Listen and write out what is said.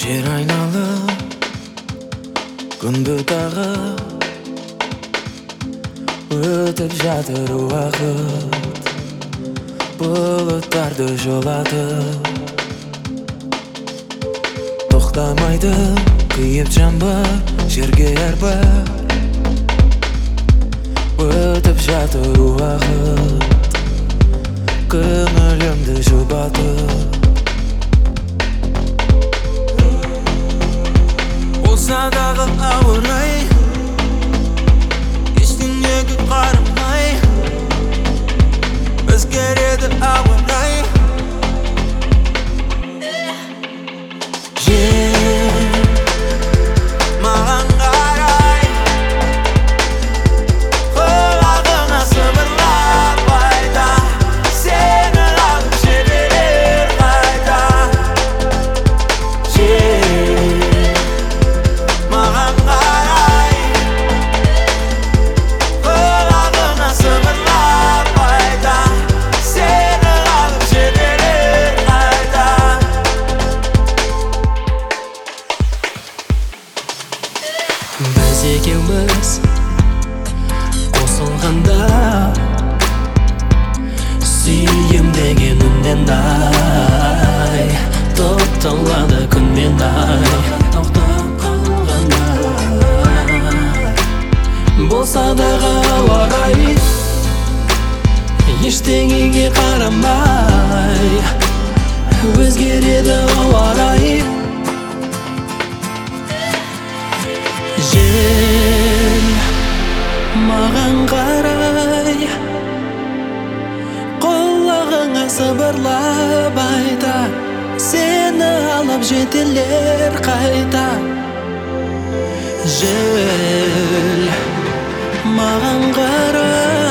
Жер айналып күнді тағы өтіп жатыр уақыт, бұлыттарды жолатып. Тоқтамайды күйіп жаңбыр жерге әрбір, өтіп жатыр уақыт, көңілімді жұбатып. Болса дағы ауыр рай, ештеңеге қарамай өзгереді ауа рай. Жер маған қарай, құлағына сыбырлап айта, сені алып жіберер қайта. Жер маған қарай, құлағына сыбырлап айта, сені алып жіберер қайта. Біз екеуміз қосылғанда, сүйем деген үннен ай тоқталады күнмен ай. Тоқтап қалғанда болса дағы ауа рай, ештеңеге қарамай өзгереді ауа рай. Жер маған қарай, құлағыңа сыбырлап айта, сені алып жетелер қайта. Жер маған қарай,